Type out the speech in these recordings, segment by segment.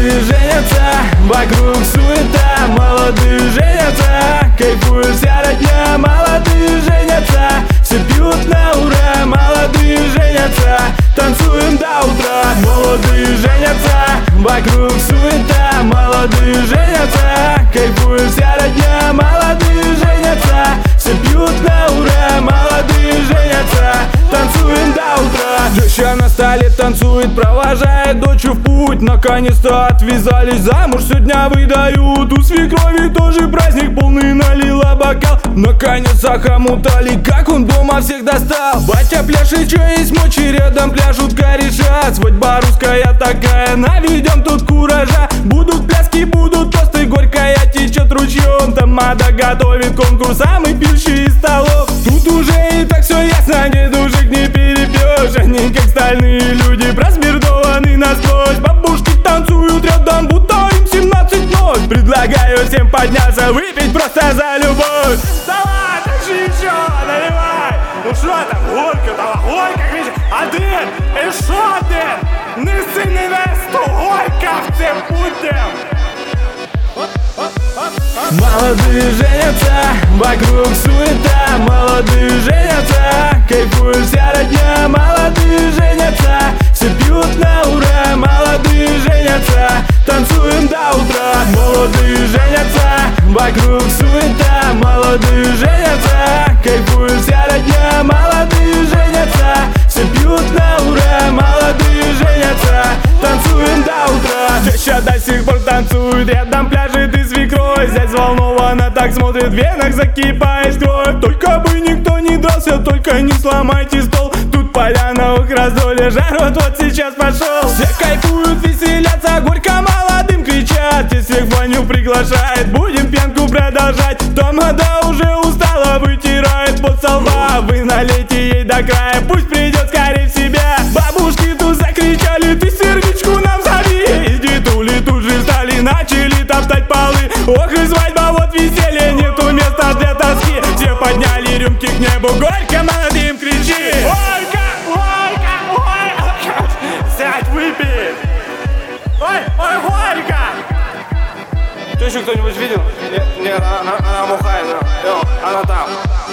Молодые женятся, вокруг суета. Молодые женятся, кайфует вся родня. Молодые женятся, все пьют на ура. Молодые женятся, танцуем до утра. Молодые женятся, вокруг суета. Молодые женятся, кайфует вся родня. Молодые женятся, все пьют на ура. Молодые женятся, танцуем до утра. Теща на столе танцует, провожает дочь в путь. Наконец-то отвязались замуж, сегодня выдают. У свекрови тоже праздник полный, налила бокал. Наконец захомутали, как он дома всех достал. Батя пляшет, что есть мочи, рядом пляшут кореша. Свадьба русская такая, наведем тут куража. Будут пляски, будут тосты, горькая течет ручьем. Тамада готовит конкурс самых пьющих из столов. Тут уже и так все ясно, дедушек не перепьешь. Они как стальные люди, просмердованы насквозь. Бабушки танцуют рядом, будто им 17 ночь. Предлагаю всем подняться, выпить просто за любовь. Давай, тащи еще, наливай. Ну что там, горько, давай, горько, видишь. Один, і що один? Неси невесту, горько в цим будем. Молодые женятся, вокруг суета. Молодые женятся, кайфует вся родня. Молодые женятся, все пьют на ура. Молодые женятся, танцуем до утра. Молодые женятся, вокруг суета. Молодые женятся, кайфует вся родня. Молодые женятся, все пьют на ура. Молодые женятся, танцуем до утра. Теща до сих пор танцует, рядом пляжет и свекровь. Зять взволнованно так смотрит, в венах закипает кровь. Только бы никто не дрался, только не сломайте стол. Тут поляна, ох, раздолье, жар вот сейчас пошел. Все кайфуют, веселятся, горько молодым кричат. И всех в баню приглашает, будем пьянку продолжать. Тамада уже устала, вытирает пот со лба. Вы налейте ей до края, пусть придет скорее в себя. Бабушки тут закричали, ты сердечку нам зови. И дедули тут же встали, начали топтать полы. Ох и свадьба, вот веселье, нету места для тоски. Все подняли рюмки к небу, горько молодым кричи. Горько, горько, горько. Сядь, выпей. Ой, ой, горько. Тещу кто-нибудь видел? Нет, она бухает, она там.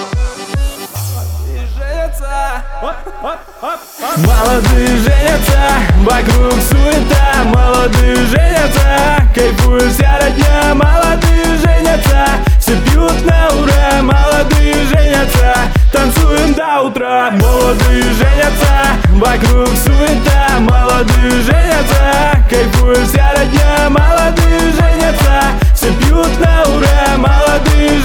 Молодые женятся, вокруг суета. Молодые женятся, кайфует вся родня. Молодые женятся, все пьют на ура. Молодые женятся, танцуем до утра. Молодые женятся, вокруг суета. Молодые женятся, кайфует вся родня. Молодые женятся, все пьют на ура. Молодые